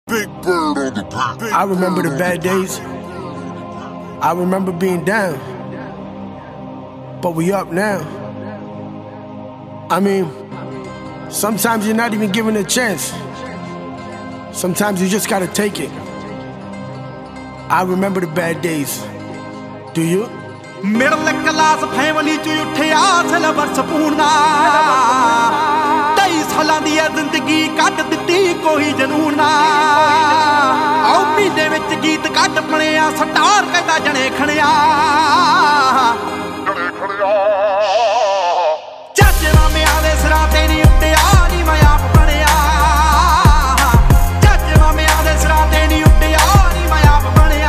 Big Bird on the beat. I remember the bad days. I remember being down. But we up now. I mean, sometimes you're not even given a chance. Sometimes you just gotta take it. I remember the bad days. Do you? Middle class family च उठिया silver spoon दा 23 सालां दी जिंदगी cut दित्ती कोई जनून ना आओ महीने विच गीत कट बणिया स्टार कहदा जने खणिया चाचे मामियां दे सिरां ते नी उड्डिया नी मैं आप बणिया चाचे मामियां दे सिरां ते नी उड्डिया नी मैं आप बणिया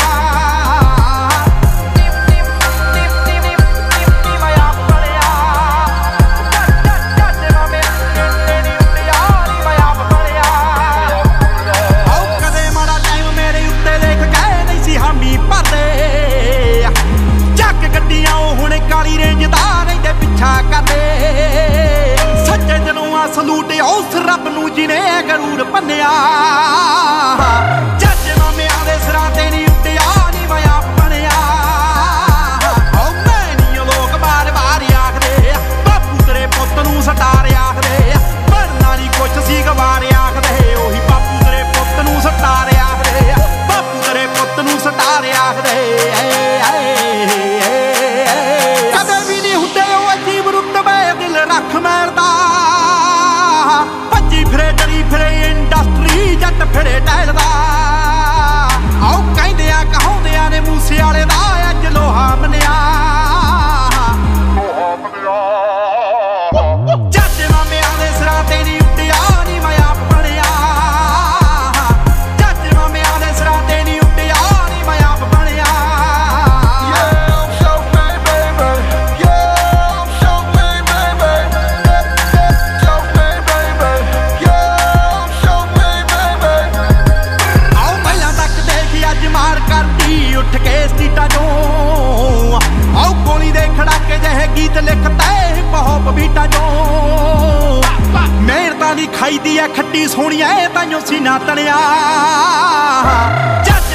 सलूट उस रब नू जिने गरूर भन्निया चाचे मामियां दे सिरां ते नी उड्डिया नी मैं आप बणिया ओ मैं नी लोग बार बार आखदे बापू तेरे पुत्त नू सटार आखदे बनना नी कुछ सी गवार आखदे ओही बापू तेरे पुत्त नू सटार आखदे बापू तेरे पुत्त नू सटार आखदे कदे भी नी हुंदे ओ अजीब रुतबे दिल रख मैरदा फिरे इंडस्ट्री जट फिरे टहलदा आओ कहंदिया कहाउंदिया ने मूसे वाले दा अज लोहा मनिया चाचे मामियां दे सिरां ते नी उड्डिया नी मैं आप बणिया चाचे मामियां दे सिरां ते नी उड्डिया नी मैं आप बणिया उठ के स्ट्रीटा चों आओ गोली दे खड़ाके जहे गीत लिखता है पॉप बीटा चों मेहनतां दी खाई दी है खट्टी सोहणिया ताइयों सीना तणिया।